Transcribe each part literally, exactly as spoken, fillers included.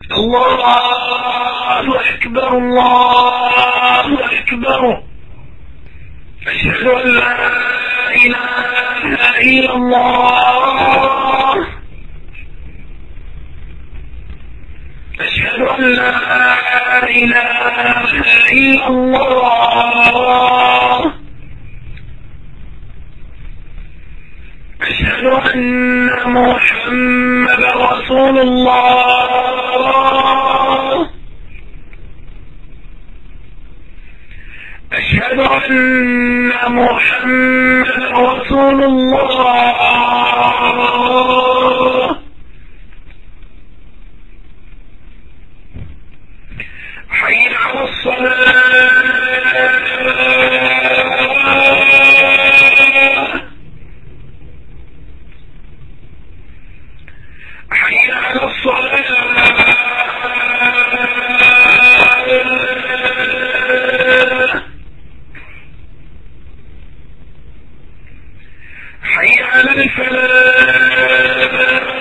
الله أكبر الله أكبر. أشهد أن لا إله إلا الله. أشهد أن لا إله إلا الله. أشهد أن محمدا رسول الله. أشهد أن محمدا رسول الله. حي على الصلاة. حي على الصلاة. حي على الفلاح.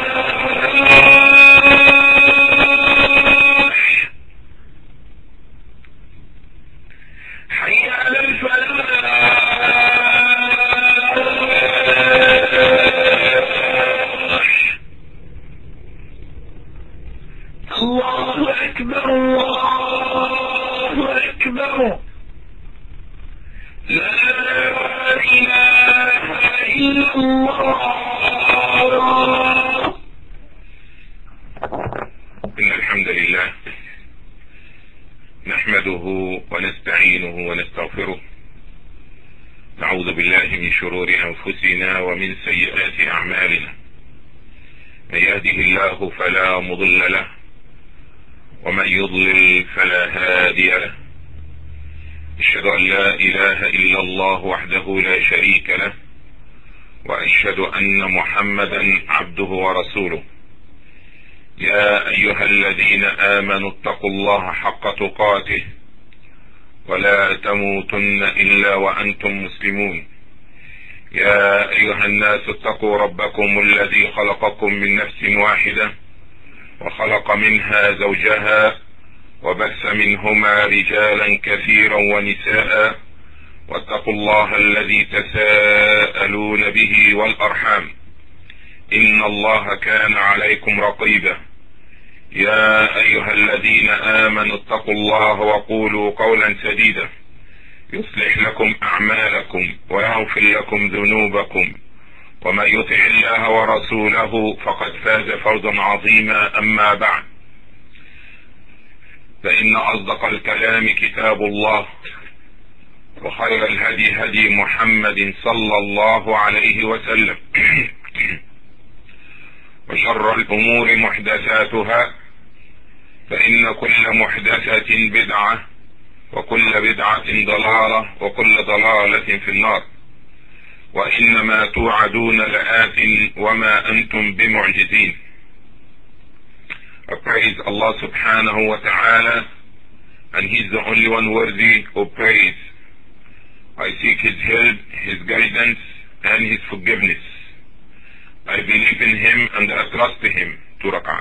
حي على الفلاح. الله أكبر الله أكبر. لا إله إلا الله. إن الحمد لله نحمده ونستعينه ونستغفره، نعوذ بالله من شرور أنفسنا ومن سيئات أعمالنا، من يهده الله فلا مضل له ومن يضلل فلا هادي له. أشهد أن لا إله إلا الله وحده لا شريك له، وأشهد أن محمدا عبده ورسوله. يا أيها الذين آمنوا اتقوا الله حق تقاته ولا تموتن إلا وأنتم مسلمون. يا أيها الناس اتقوا ربكم الذي خلقكم من نفس واحدة وخلق منها زوجها وبث منهما رجالا كثيرا ونساء، واتقوا الله الذي تساءلون به والأرحام، إن الله كان عليكم رقيبا. يا أيها الذين آمنوا اتقوا الله وقولوا قولا سديدا يصلح لكم أعمالكم ويغفر لكم ذنوبكم، ومن يطع الله ورسوله فقد فاز فوزا عظيما. أما بعد، فإن أصدق الكلام كتاب الله، وخير الهدي هدي محمد صلى الله عليه وسلم، وشر الأمور محدثاتها، فإن كل محدثة بدعة وكل بدعة ضلالة وكل ضلالة في النار. وإنما توعدون لآت وما أنتم بمعجزين. I praise Allah subhanahu wa ta'ala, and He's the only one worthy of praise. I seek His help, His guidance, and His forgiveness. I believe in Him and I trust Him. Two rak'at.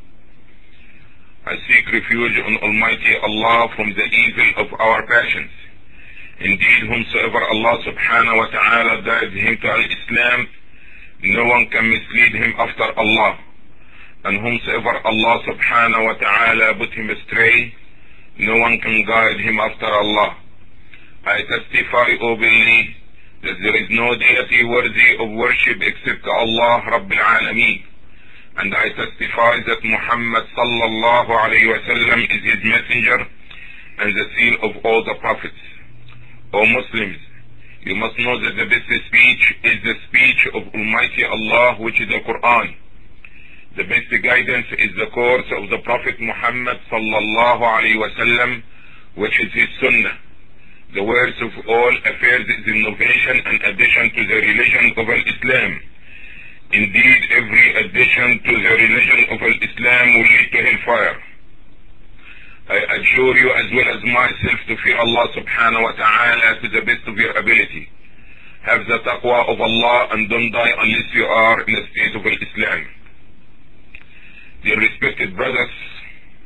I seek refuge on Almighty Allah from the evil of our passions. Indeed, whomsoever Allah subhanahu wa ta'ala guides him to al-Islam, no one can mislead him after Allah. And whomsoever Allah subhanahu wa ta'ala put him astray, no one can guide him after Allah. I testify openly that there is no deity worthy of worship except Allah Rabbil Alameen. And I testify that Muhammad sallallahu alayhi wa sallam is his messenger and the seal of all the prophets. O Muslims, you must know that the best speech is the speech of Almighty Allah, which is the Quran. The best guidance is the course of the Prophet Muhammad sallallahu alayhi wa sallam, which is his sunnah. The worst of all affairs is innovation and addition to the religion of Islam. Indeed, every addition to the religion of Islam will lead to hellfire. I adjure you as well as myself to fear Allah subhanahu wa ta'ala to the best of your ability. Have the taqwa of Allah and don't die unless you are in a state of Islam. Dear respected brothers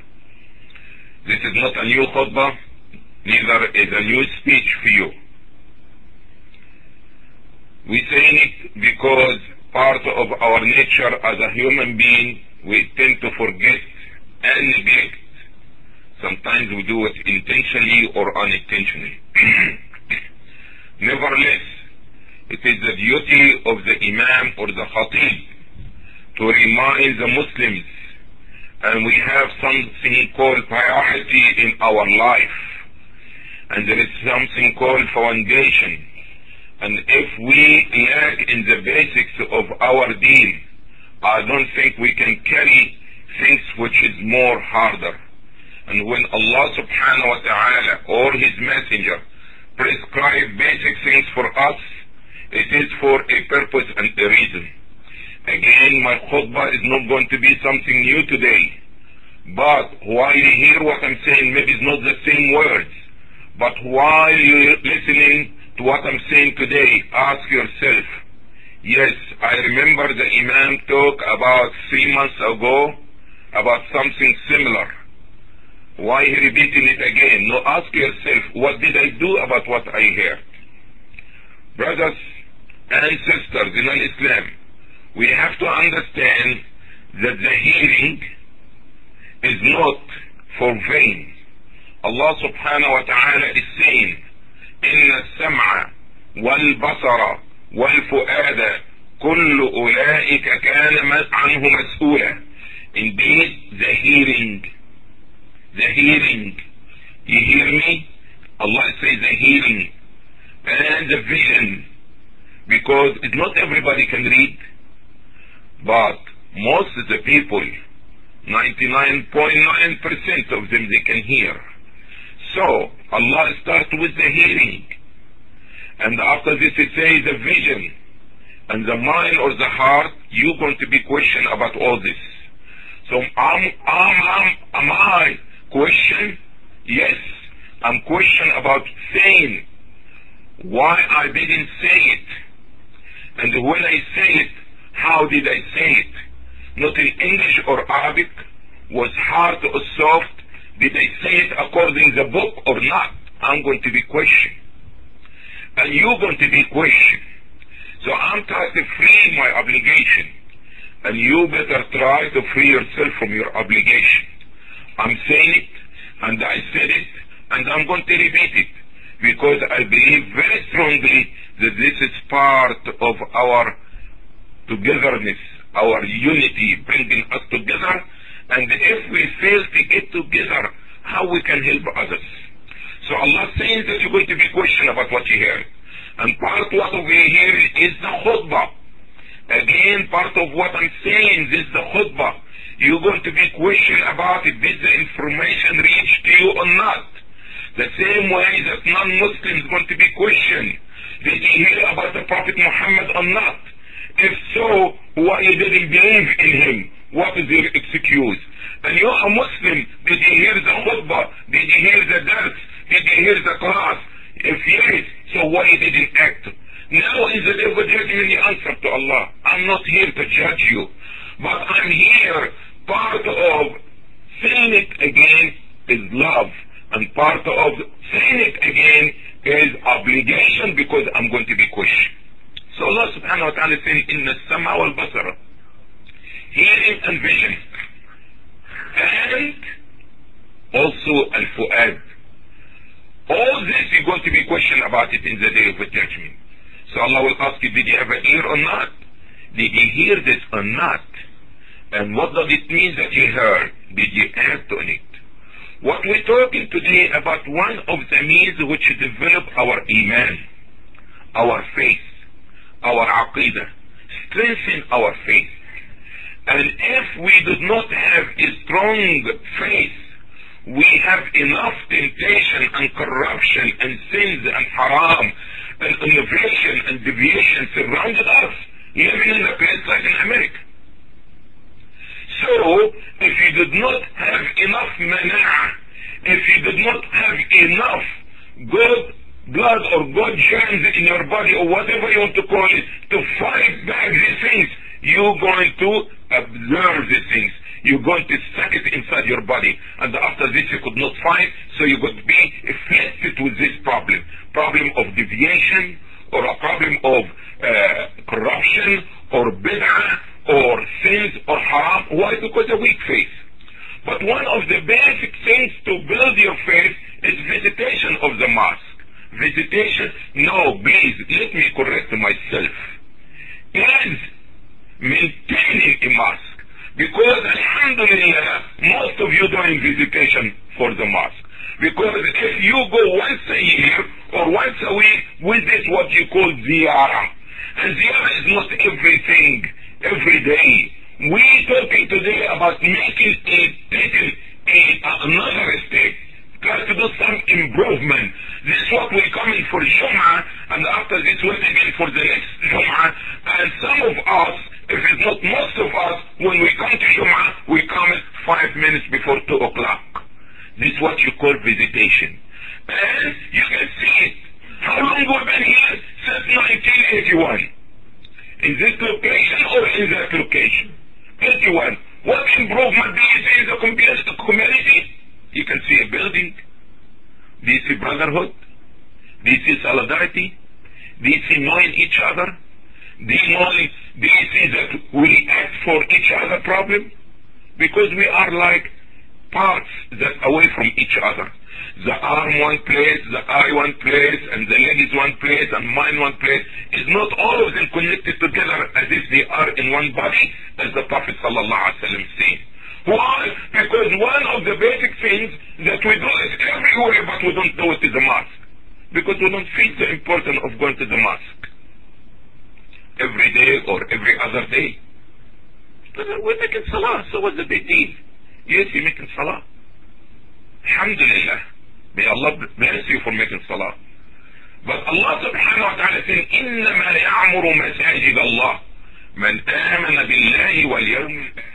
This is not a new khutbah, neither is a new speech for you. We say it because part of our nature as a human being, we tend to forget and neglect. Sometimes we do it intentionally or unintentionally. Nevertheless, it is the duty of the Imam or the Khatib to remind the Muslims, and we have something called priority in our life, and there is something called foundation. And if we lack in the basics of our deen, I don't think we can carry things which is more harder. And when Allah subhanahu wa ta'ala or His Messenger prescribe basic things for us, it is for a purpose and a reason. Again, my khutbah is not going to be something new today. But while you hear what I'm saying, maybe it's not the same words, but while you're listening to what I'm saying today, ask yourself, yes, I remember the Imam talk about three months ago about something similar. Why he repeating it again? No, ask yourself, what did I do about what I heard? Brothers and sisters in Islam, we have to understand that the hearing is not for vain. Allah subhanahu wa ta'ala is saying, إن السمع والبصر والفؤاد كل أولئك كان عنه مسؤولا. Indeed, the hearing, the hearing, you hear me? Allah says the hearing and the vision, because not everybody can read, but most of the people, ninety-nine point nine percent of them, they can hear. So Allah starts with the hearing, and after this it says the vision, and the mind or the heart, you're going to be questioned about all this. So am, am, am, am I question? Yes, I'm questioned about saying why I didn't say it, and when I say it, how did I say it? Not in English or Arabic, was hard or soft. Did I say it according to the book or not? I'm going to be questioned, and you're going to be questioned. So I'm trying to free my obligation, and you better try to free yourself from your obligation. I'm saying it, and I said it, and I'm going to repeat it, because I believe very strongly that this is part of our togetherness, our unity, bringing us together. And if we fail to get together, how we can help others? So Allah says that you're going to be questioned about what you heard. And part of what we hear is the khutbah. Again, part of what I'm saying is the khutbah. You're going to be questioned about it. Did the information reach to you or not? The same way that non-Muslims are going to be questioned. Did you hear about the Prophet Muhammad or not? If so, why you didn't believe in him? What is your excuse? And you're a Muslim. Did you hear the khutbah? Did you hear the dars? Did you hear the class? If yes, so why you didn't act? Now is the day of judgment, you answer to Allah. I'm not here to judge you, but I'm here. Part of saying it again is love, and part of saying it again is obligation, because I'm going to be questioned. So Allah subhanahu wa ta'ala says, إِنَّ السَّمْعَ وَالْبَصَرَ, hearing and vision, and also al-fu'ad. All this you're going to be questioned about it in the day of the judgment. So Allah will ask you, did you have an ear or not? Did you hear this or not? And what does it mean that you heard? Did you act on it? What we're talking today about one of the means which develop our iman, our faith, our aqidah, strengthen our faith. And if we do not have a strong faith, we have enough temptation and corruption and sins and haram and innovation and deviation surrounded us, living in a place like in America. So, if you did not have enough mana'ah, if you did not have enough good blood or good germs in your body, or whatever you want to call it, to fight back these things, you're going to observe these things. you're going to suck it inside your body, and after this you could not fight, so you could be afflicted with this problem, problem of deviation, or a problem of uh, corruption, or bid'ah, or sins, or haram. Why? Because of weak faith. But one of the basic things to build your faith is visitation of the mosque. Visitation, no, please, let me correct myself, is maintaining a mosque. Because, alhamdulillah, most of you doing visitation for the mosque. Because if you go once a year or once a week, with this what you call ziyarah. And ziyarah is not everything, every day. We talking today about making a, taking a, another step. Try to do some improvement. This is what we're coming for Jum'ah, and after this we're again for the next Jum'ah. And some of us, if it's not most of us, when we come to Jum'ah, we come five minutes before two o'clock. This is what you call visitation. And you can see it. How long we've been here? Since nineteen eighty-one. In this location or in that location? eighty-one. What improvement do you see in the community? You can see a building. Do you see brotherhood? Do you see solidarity? Do you see knowing each other? Do you, know, do you see that we act for each other problem? Because we are like parts that away from each other. The arm one place, the eye one place, and the leg is one place, and mind one place. Is not all of them connected together as if they are in one body, as the Prophet sallallahu alaihi wasallam said. Why? Because one of the basic things that we do is everywhere, but we don't do it in the mosque. Because we don't feel the importance of going to the mosque every day or every other day. We're making salah, so what's the big deal? Yes, you're making salah. Alhamdulillah. May Allah bless you for making salah. But Allah subhanahu wa ta'ala says, إِنَّمَا يَعْمُرُ مَسَاجِدَ اللَّهِ مَنْ آمَنَ بِاللَّهِ وَالْيَوْمِ الْآخِرِ.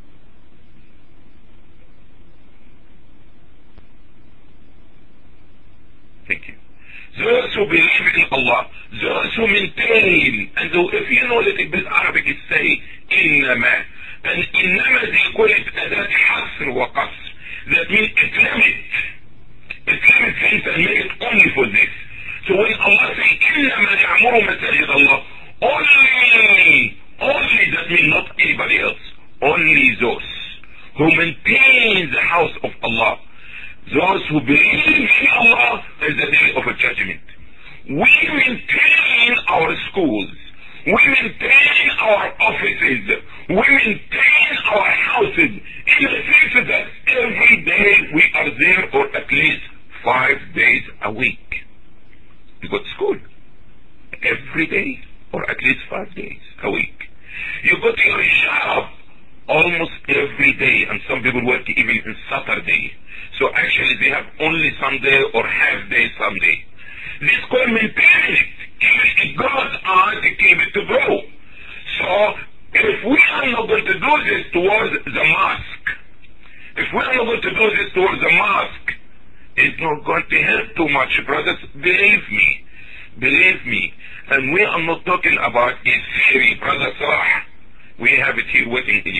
Thank you. Those who believe in Allah, those who maintain, and so if you know a little bit Arabic, it say إِنَّمَا. And إِنَّمَا they call it أداة حصر وقصر. That means it limits. It limits things and make it only for this. So when Allah says إِنَّمَا يَعْمُرُ مَسَاجِدَ اللَّهِ, only, only, that means not anybody else. Only those who maintain the house of Allah. Those who believe in Allah is the day of a judgment. We maintain our schools. We maintain our offices. We maintain our houses. In the sense that every day we are there, or at least five days a week. You go to school every day, or at least five days a week. You go to your shop almost every day, and some people work even on Saturday. So actually they have only Sunday or half day Sunday. This called maintaining it. It goes on to keep it to grow. So if we are not going to do this towards the mosque, if we are not going to do this towards the mosque, it's not going to help too much, brothers. Believe me. Believe me. And we are not talking about a theory, brother Salah. We have it here waiting for you.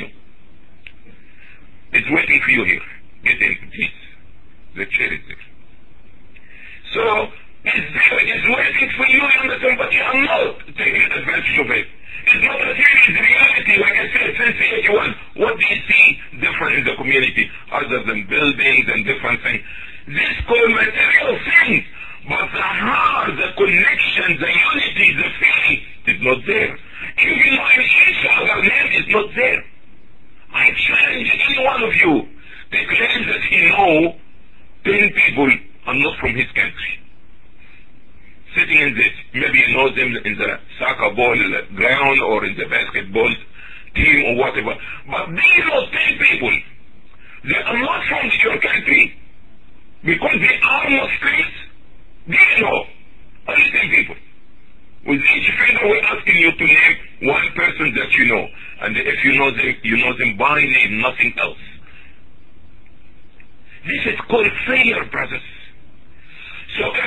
It's waiting for you here. Get in, please. The chair is there. So, it's there, it's waiting for you, you understand, but you are not taking advantage of it. It's not a theory, it's reality. Like I said, since eighty-one, what do you see different in the community, other than buildings and different things? This called material things, but the heart, the connection, the unity, the faith is not there. Even when each other's name is not there. I challenge any one of you to claim that he know ten people are not from his country. Sitting in this, maybe you know them in the soccer ball ground or in the basketball team or whatever. But these are ten people. They are not from your country because they are Muslims. Do you know? Only ten people. With each finger we're asking you to name one person that you know. And if you know them, you know them by name, nothing else. This is called failure, brothers. So if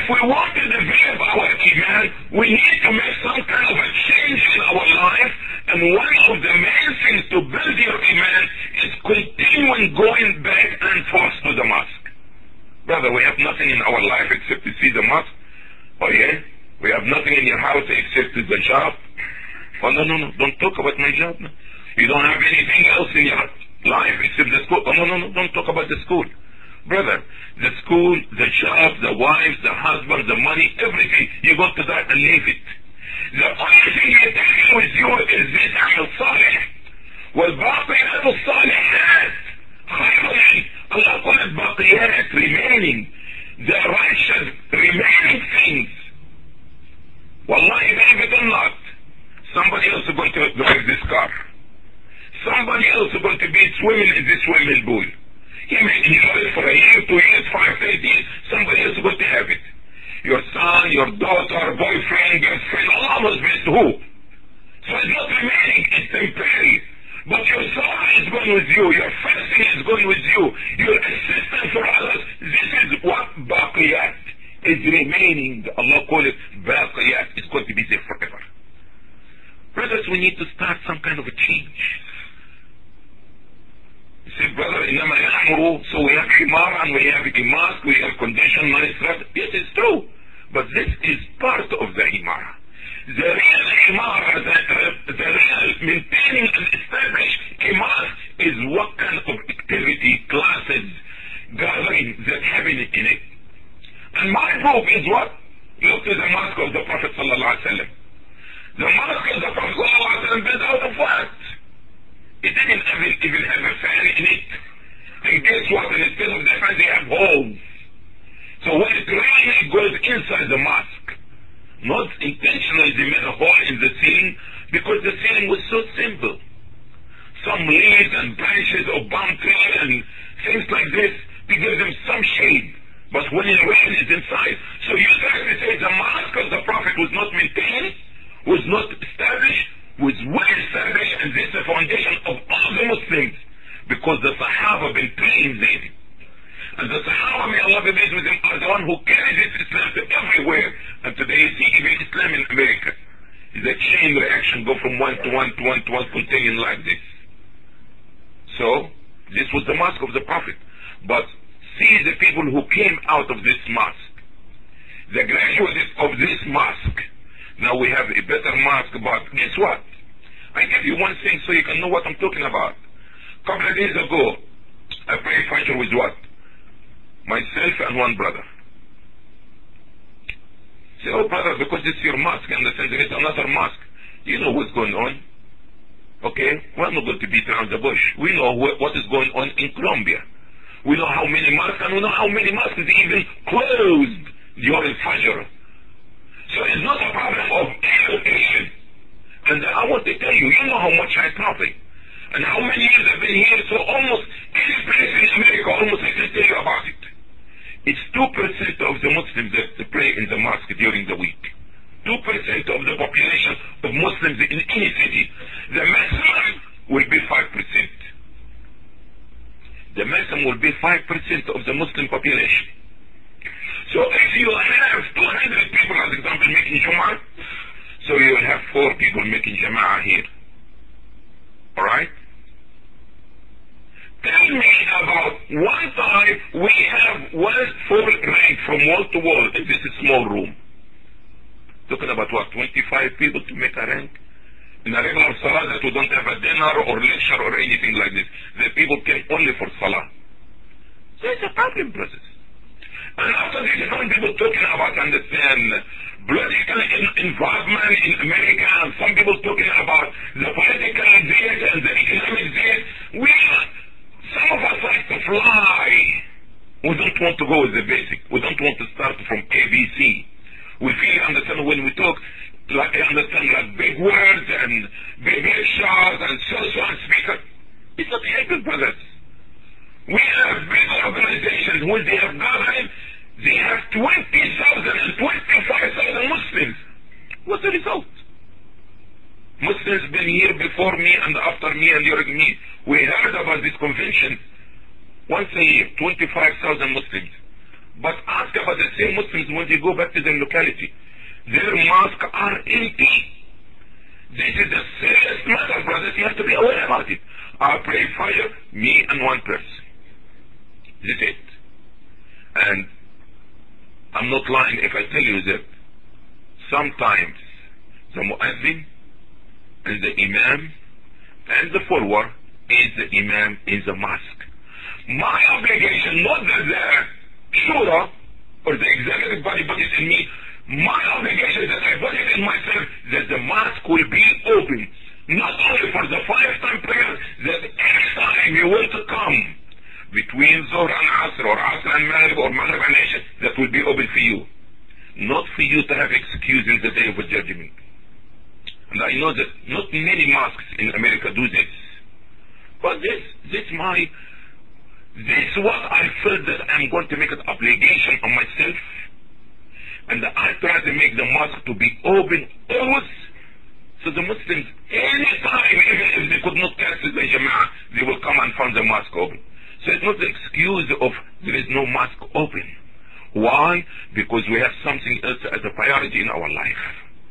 we want to develop our iman, we need to make some kind of a change in our life, and one of the main things to build your iman is continuing going back and forth to the mosque. Brother, we have nothing in our life except to see the mosque. Oh yeah? We have nothing in your house except the job. Oh no, no, no, don't talk about my job. No. You don't have anything else in your life except the school. Oh no, no, no, don't talk about the school. Brother, the school, the job, the wives, the husband, the money, everything, you go to that and leave it. The only thing you're taking with you is this amal salih. والباقيات الصالحات خير. Allah called it baqiyat, remaining. The righteous, remaining things. Wallahi, believe it or not, somebody else is going to drive this car. Somebody else is going to be swimming in this swimming pool. He may enjoy it for a year, two years, five, eight years. Somebody else is going to have it. Your son, your daughter, boyfriend, girlfriend, Allah knows best who. So it's not remaining, it's temporary. But your salah is going with you, your fasting is going with you, your assistance for others. This is what baqiyat is remaining. Allah call it baqiyat. It's going to be there forever. Brothers, we need to start some kind of a change. You say, brother, inama ya'muru, so we have himar and we have a mosque, we have condition, money, stress. Yes, it's true. But this is part of the himar. The real himar, the, the real maintaining and establish a mosque is what kind of activity, classes, gathering that happen in it. And my proof is what? Look to the mosque of the Prophet sallallahu alaihi wasallam. The mosque of the Prophet sallallahu alaihi wasallam built out of what? It didn't even, even have a fan in it. And guess what? Instead of the fan, they have holes. So when it rains, it goes inside the mosque. Not intentionally they made a hole in the ceiling, because the ceiling was so simple. Some leaves and branches of palm tree and things like this to give them some shade. But when it rains, it's inside. So you try to say the mosque of the Prophet was not maintained, was not established, was well established, and this is the foundation of all the Muslims, because the Sahaba been trained in. And the Sahaba, may Allah be pleased with them, are the one who carried this Islam to everywhere. And today you see even Islam in America is a chain reaction, go from one to one to one to one, continuing like this. So, this was the mosque of the Prophet. But see the people who came out of this mosque, the graduates of this mosque. Now we have a better mosque, but guess what? I give you one thing so you can know what I'm talking about. A couple of days ago, I prayed Fajr with what? Myself and one brother. Say, oh brother, because this is your mosque, understand there is another mosque. You know what's going on. Okay? We're not going to beat around the bush. We know wh- what is going on in Colombia. We know how many mosques, and we know how many mosques even closed during Fajr. So it's not a problem of education. And I want to tell you, you know how much I travel. And how many years I've been here, so almost any place in America, almost I can tell you about it. It's two percent of the Muslims that pray in the mosque during the week. two percent of the population of Muslims in any city. The maximum will be five percent. The maximum will be five percent of the Muslim population. So if you have two hundred people, as example, making Jum'ah, so you will have four people making Jama'ah here. Alright? Tell me about one time we have one full rank from wall to wall in this small room. Talking about what, twenty-five people to make a rank? In a regular salah that we don't have a dinner or lecture or anything like this. The people came only for salah. So it's a problem, brothers. And after this, some people talking about, understand, political involvement in America, and some people talking about the political this and the economic this. We are, some of us like to fly. We don't want to go with the basic. We don't want to start from A B C. We feel, understand, when we talk, like, understand, like big words and big lectures and so-so and speakers. It's not helping, brothers. We have big organizations, when they have gathered, they have twenty thousand and twenty-five thousand Muslims. What's the result? Muslims been here before me and after me and during me. We heard about this convention once a year, twenty-five thousand Muslims. But ask about the same Muslims when they go back to their locality. Their mosques are empty. This is a serious matter, brothers. You have to be aware about it. I pray fire, me and one person. This is it. And I'm not lying if I tell you that sometimes the muazzin and the imam and the follower is the imam in the mosque. My obligation, not that the shura or the executive body put it in me, my obligation that I put it in myself, that the mosque will be open, not only for the five time prayer, that each time you want to come between Zuhr and Asr, or Asr and Maghrib, or Maghrib and Isha, that will be open for you. Not for you to have excuses the day of the judgment. And I know that not many mosques in America do this. But this, this my, this is what I felt that I'm going to make an obligation on myself. And I try to make the mosque to be open always. So the Muslims, anytime, even if they could not cancel the Jama'ah, they will come and find the mosque open. So it's not the excuse of there is no mosque open. Why? Because we have something else as a priority in our life.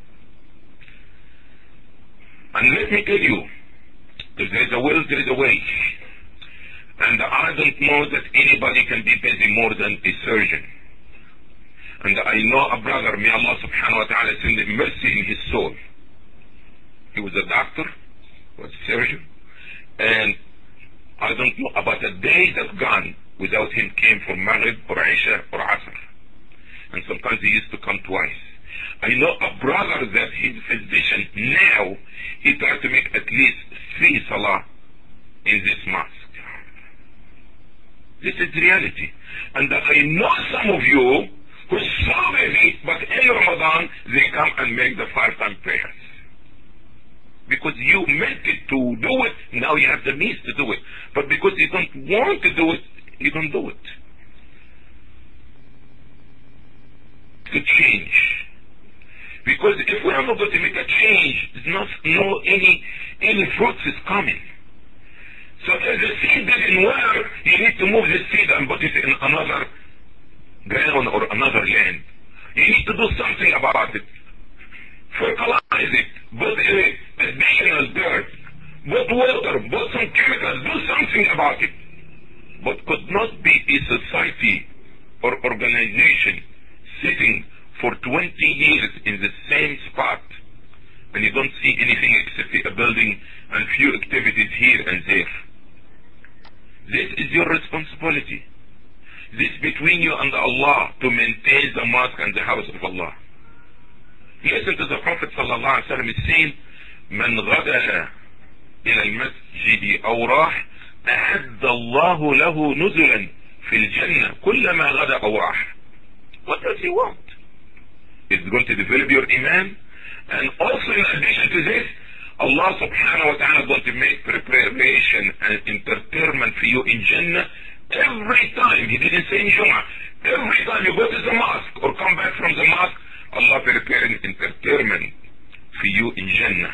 And let me tell you, if there is a will, there is a way. And I don't know that anybody can be busy more than a surgeon. And I know a brother, may Allah subhanahu wa ta'ala send mercy in his soul. He was a doctor, was a surgeon, and I don't know about a day that gone without him came for Maghrib or Isha or Asr. And sometimes he used to come twice. I know a brother that his physician now, he tried to make at least three salah in this mosque. This is reality. And I know some of you who's so busy, but in Ramadan, they come and make the five-time prayers. Because you meant it to do it, now you have the means to do it. But because you don't want to do it, you don't do it. To change. Because if we are not going to make a change, there's not no any any fruits is coming. So if the seed didn't work, you need to move the seed and put it in another ground or another land. You need to do something about it. Fertilize it, put a additional dirt, put water, put some chemicals, do something about it. But could not be a society or organization sitting for twenty years in the same spot and you don't see anything except a building and few activities here and there. This is your responsibility. This is between you and Allah to maintain the mosque and the house of Allah. Listen to the Prophet sallallahu alaihi wasallam is saying, "Man غدا إلى المسجد أو راح أعد الله له نزلا في الجنة كلما غدا أو راح." What does he want? It's going to develop your iman, and also in addition to this, Allah subhanahu wa ta'ala is going to make preparation and entertainment for you in Jannah every time. He didn't say in Jum'ah. Every time you go to the mosque or come back from the mosque, Allah preparing entertainment for you in Jannah.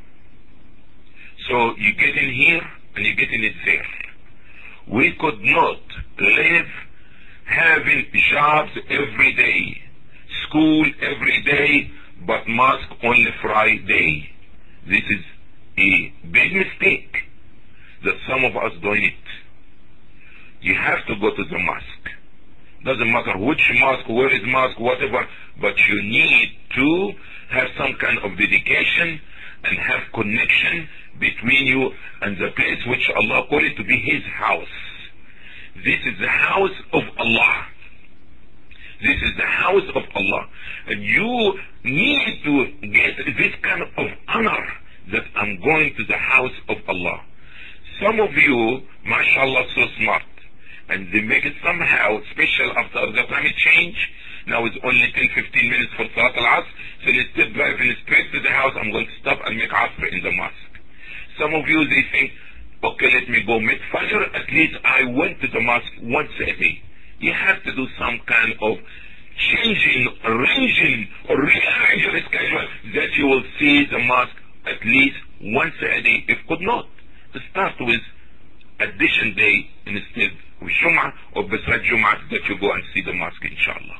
So you get in here and you get in it there. We could not live having jobs every day, school every day, but mosque only Friday. This is a big mistake that some of us doing it. You have to go to the mosque. Doesn't matter which mosque, where is mosque, whatever, but you need to have some kind of dedication and have connection between you and the place which Allah called it to be His house. This is the house of Allah. This is the house of Allah. And you need to get this kind of honor that I'm going to the house of Allah. Some of you, mashallah, so smart. And they make it somehow special after the climate change. Now it's only ten to fifteen minutes for Salat al-Asr. So instead of driving straight to the house, I'm going to stop and make Asr in the mosque. Some of you, they think, okay, let me go make Fajr. At least I went to the mosque once a day. You have to do some kind of changing, arranging, or rearrange your schedule that you will see the mosque at least once a day, if could not. To start with addition day instead والجمعة وبصلاة جمعة that you go and see the mosque inshallah.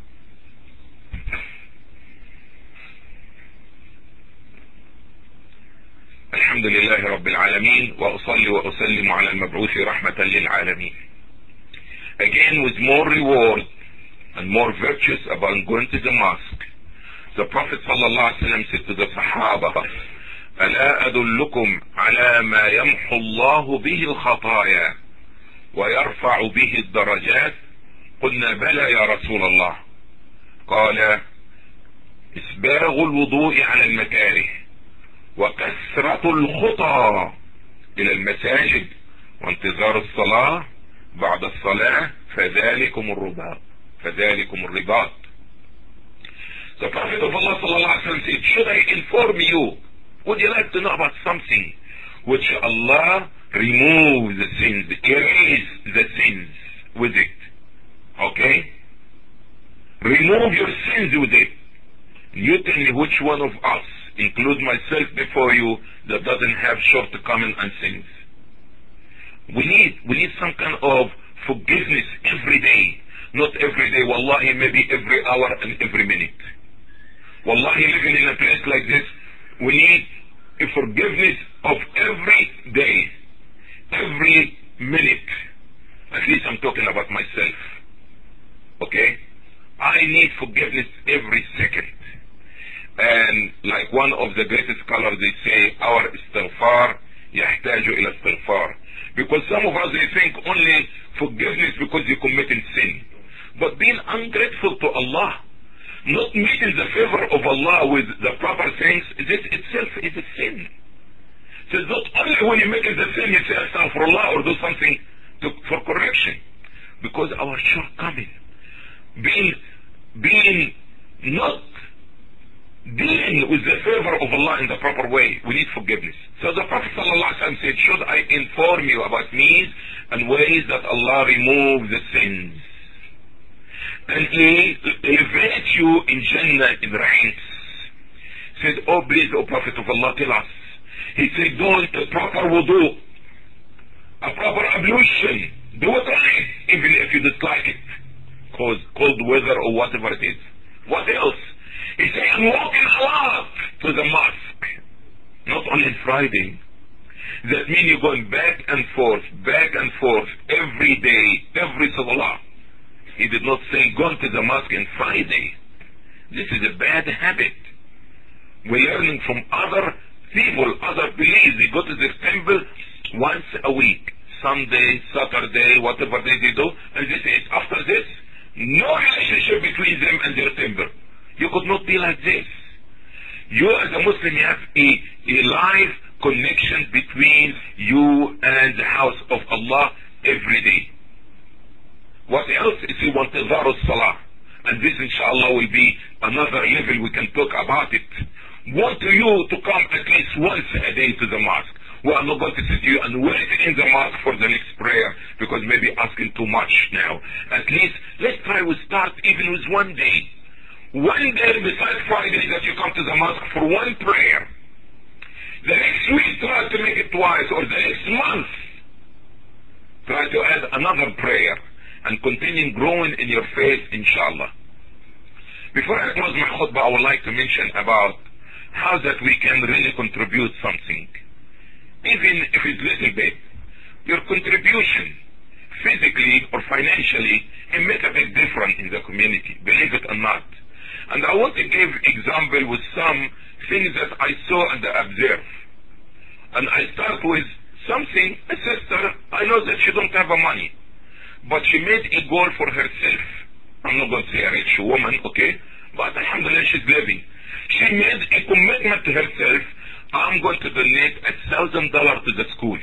الحمد لله رب العالمين وأصلي وأسلم على المبعوث رحمة للعالمين. Again with more reward and more virtues about going to the mosque. The Prophet sallallahu alaihi wasallam said to the Sahaba, ألا أدلكم على ما يمحو الله به الخطايا ويرفع به الدرجات؟ قلنا بلى يا رسول الله. قال إسباغ الوضوء على المكاره وكثرة الخطى إلى المساجد وانتظار الصلاة بعد الصلاة فذلكم الرباط فذلكم الرباط. The Prophet of Allah sallallahu alaihi wasallam said, should I inform you? Would you like to know about something which Allah removes the sins, erase the sins with it? Okay? Remove your sins with it. You tell me which one of us, include myself before you, that doesn't have shortcomings and sins. We need, we need some kind of forgiveness every day. Not every day, wallahi, maybe every hour and every minute. Wallahi, living in a place like this, we need a forgiveness of every day, every minute. At least I'm talking about myself. Okay? I need forgiveness every second. And like one of the greatest scholars, they say, our istighfar yahtaju ila istighfar. Because some of us, they think only forgiveness because you committed sin. But being ungrateful to Allah, not meeting the favor of Allah with the proper things, this itself is a sin. So it's not only when you make the sin you say astaghfirullah or do something to, for correction. Because our shortcoming, being, being not dealing with the favor of Allah in the proper way, we need forgiveness. So the Prophet ﷺ said, should I inform you about means and ways that Allah removes the sins and He elevates you in Jannah in ranks? Said, oh please, O Prophet of Allah, tell us. He said, do a proper wudu, a proper ablution, do it right, even if you dislike it, cause cold weather or whatever it is. What else? He said, I'm walking a lot to the mosque, not only Friday. That means you're going back and forth, back and forth, every day, every salah. He did not say, go to the mosque on Friday. This is a bad habit. We're learning from other people, other beliefs. They go to the temple once a week, Sunday, Saturday, whatever day they do, and this is after this, no relationship between them and their temple. You could not be like this. You as a Muslim, you have a, a live connection between you and the house of Allah every day. What else is you want to Zaru Salah? And this inshallah will be another level we can talk about it. Want you to come at least once a day to the mosque. We are not going to sit you and wait in the mosque for the next prayer because maybe asking too much now. At least let's try to start even with one day. One day besides Friday that you come to the mosque for one prayer. The next week try to make it twice, or the next month try to add another prayer and continue growing in your faith, inshallah. Before I close my khutbah, I would like to mention about how that we can really contribute something. Even if it's little bit, your contribution, physically or financially, can make a big difference in the community, believe it or not. And I want to give example with some things that I saw and observed. And I start with something, a sister, I know that she don't have a money, but she made a goal for herself. I'm not going to say a rich woman, okay? But alhamdulillah, she's living. She made a commitment to herself, I'm going to donate a thousand dollars to the school.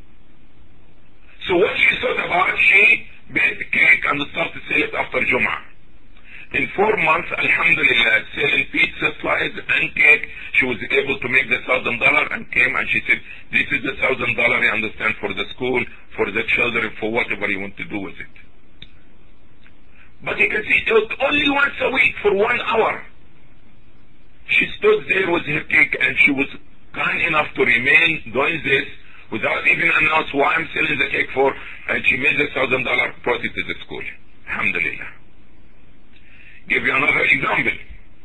So what she thought about, she baked cake and started to sell it after Jum'ah. In four months, alhamdulillah, selling pizza slices and cake, she was able to make the thousand dollar and came and she said, this is the thousand dollar, I understand, for the school, for the children, for whatever you want to do with it. But you can see, it was only once a week for one hour. She stood there with her cake and she was kind enough to remain doing this without even announce why I'm selling the cake for, and she made a thousand dollar brought it to the school. Alhamdulillah. Give you another example.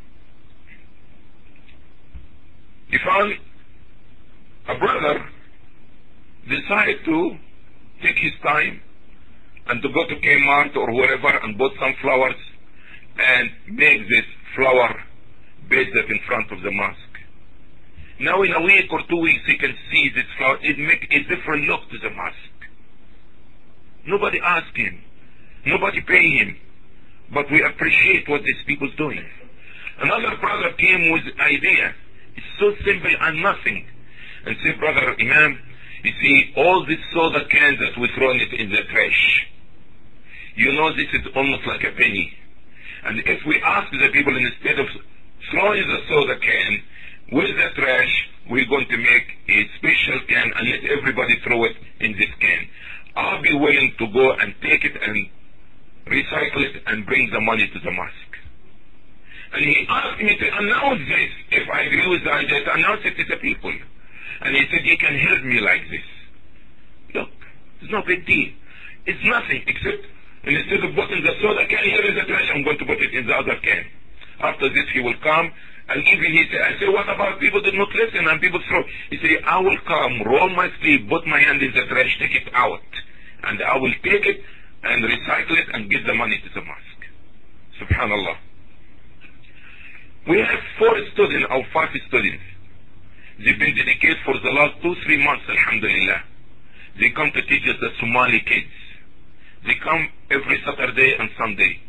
You found a brother decided to take his time and to go to Kmart or wherever and bought some flowers and make this flower bed in front of the mosque. Now in a week or two weeks you can see this flower. It make a different look to the mosque. Nobody asked him. Nobody pay him. But we appreciate what these people doing. Another brother came with the idea. It's so simple and nothing. And said, Brother Imam, you see all these soda cans that we throw it in the trash. You know this is almost like a penny. And if we ask the people, instead of throwing the soda can with the trash, we're going to make a special can and let everybody throw it in this can. I'll be willing to go and take it and recycle it and bring the money to the mosque. And he asked me to announce this, if I agree with the idea, to announce it to the people. And he said, you can help me like this. Look, it's no big deal. It's nothing except, and instead of putting the soda can here in the trash, I'm going to put it in the other can. After this he will come, and even he said, I said, what about people that not listen and people throw? He said, I will come, roll my sleeve, put my hand in the trash, take it out. And I will take it and recycle it and give the money to the mosque. Subhanallah. We have four students or five students. They've been dedicated for the last two, three months, alhamdulillah. They come to teach us the Somali kids. They come every Saturday and Sunday.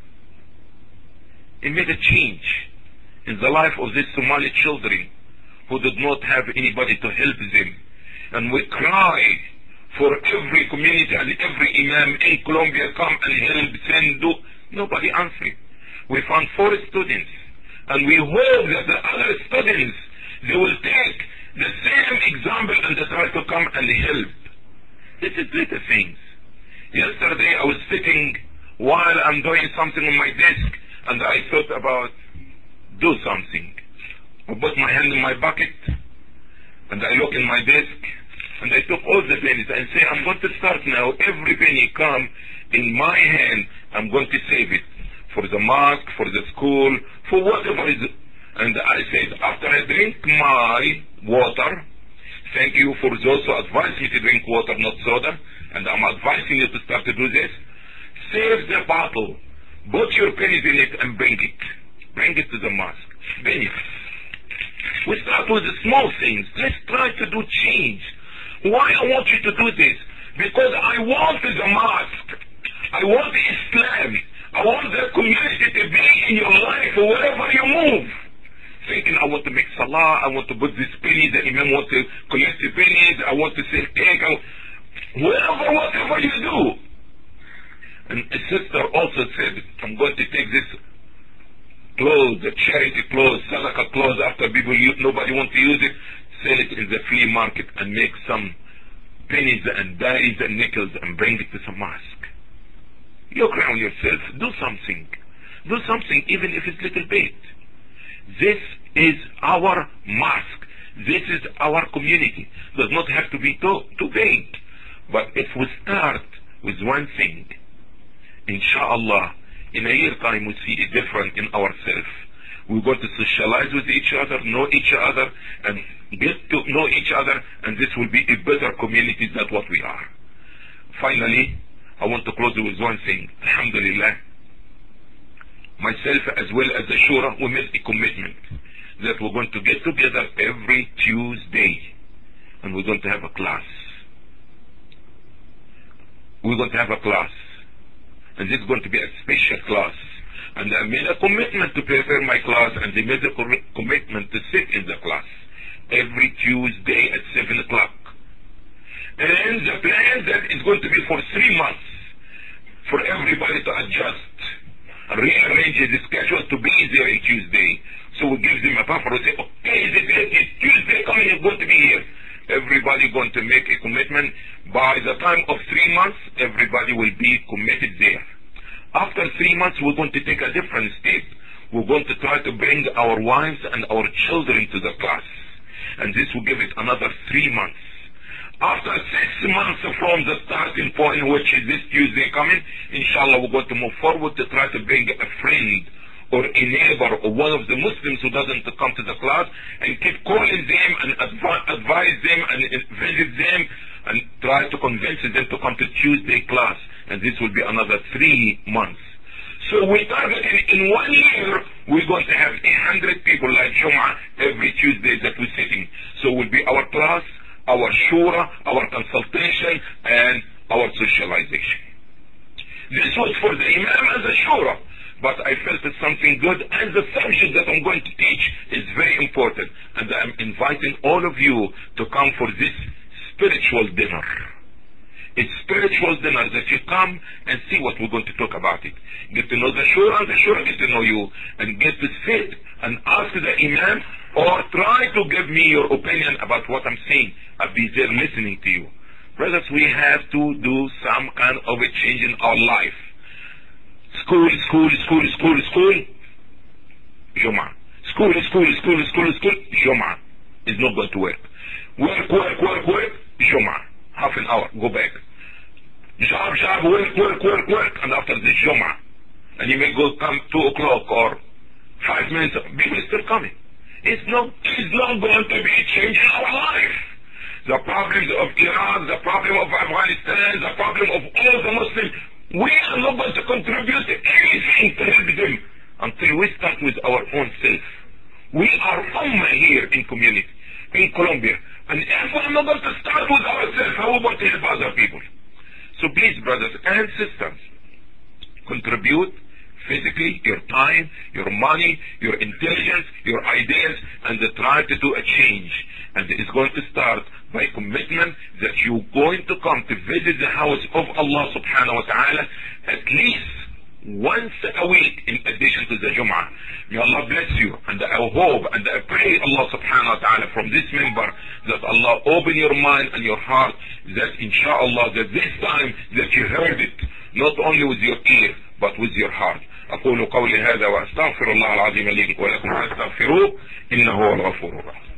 It made a change in the life of these Somali children who did not have anybody to help them. And we cry for every community and every imam in Colombia come and help, send, do. Nobody answered. We found four students. And we hope that the other students, they will take the same example and they try to come and help. This is little things. Yesterday I was sitting while I'm doing something on my desk and I thought about do something. I put my hand in my bucket and I look in my desk and I took all the pennies and say, I'm going to start now. Every penny come in my hand, I'm going to save it. For the mosque, for the school, for whatever is. And I said, after I drink my water, thank you for those who advised me to drink water, not soda, and I'm advising you to start to do this. Save the bottle, put your pennies in it and bring it. Bring it to the mosque. Benefit. We start with the small things. Let's try to do change. Why I want you to do this? Because I want the mosque. I want Islam. I want the community to be in your life wherever you move. Thinking I want to make salah, I want to put this penny, the imam want to collect the pennies, I want to sell cake, I, whatever, whatever you do. And a sister also said, I'm going to take this clothes, the charity clothes, sadaqah clothes, after people use, nobody wants to use it, sell it in the flea market and make some pennies and dimes and nickels and bring it to some mosque. You crown yourself, do something. Do something even if it's little bit. This is our mosque. This is our community. Does not have to be too, too big. But if we start with one thing, inshallah, in a year time we see a difference in ourselves. We're going to socialize with each other, know each other, and get to know each other, and this will be a better community than what we are. Finally, I want to close with one thing. Alhamdulillah. Myself as well as the Shura, we made a commitment that we're going to get together every Tuesday and we're going to have a class. We're going to have a class. And this is going to be a special class. And I made a commitment to prepare my class and they made a commitment to sit in the class every Tuesday at seven o'clock. And the plan that is going to be for three months for everybody to adjust, rearrange the schedule to be there on Tuesday. So we give them a buffer. We say, okay, is it, it's Tuesday coming, you're going to be here. Everybody going to make a commitment. By the time of three months, everybody will be committed there. After three months, we're going to take a different step. We're going to try to bring our wives and our children to the class. And this will give it another three months. After six months from the starting point, which is this Tuesday coming, inshallah we're going to move forward to try to bring a friend or a neighbor or one of the Muslims who doesn't come to the class, and keep calling them and advi- advise them and visit them and try to convince them to come to Tuesday class. And this will be another three months. So we target in, in one year, we're going to have a hundred people like Jum'ah every Tuesday that we're sitting. So it will be our class, our shura, our consultation, and our socialization. This was for the Imam and the shura, but I felt it's something good, and the subject that I'm going to teach is very important, and I'm inviting all of you to come for this spiritual dinner. It's spiritual dinner that you come and see what we're going to talk about it. Get to know the shura, and the shura get to know you, and get to sit and ask the Imam, or try to give me your opinion about what I'm saying. I'll be there listening to you. Brothers, we have to do some kind of a change in our life. School, school, school, school, school, Jum'ah. School, school, school, school, school, Jum'ah. It's not going to work. Work, work, work, work, Jum'ah. Half an hour, go back. Job, job, work, work, work, work, and after this Jum'ah. And you may go come two o'clock or five minutes, people are still coming. It's not, it's not going to be changing our life. The problems of Iraq, the problem of Afghanistan, the problem of all the Muslims, we are not going to contribute anything to help them until we start with our own self. We are Ummah here in community, in Colombia. And if we're not going to start with ourselves, how are we going to help other people? So please, brothers and sisters, contribute physically, your time, your money, your intelligence, your ideas, and try to do a change. And it's going to start by commitment that you're going to come to visit the house of Allah subhanahu wa ta'ala at least once a week in addition to the Jum'ah. May Allah bless you, and I hope and I pray Allah subhanahu wa ta'ala from this member that Allah open your mind and your heart, that inshallah that this time that you heard it not only with your ear but with your heart. أقول قولي هذا وأستغفر الله العظيم لي ولكم فاستغفروه إنه هو الغفور الرحيم.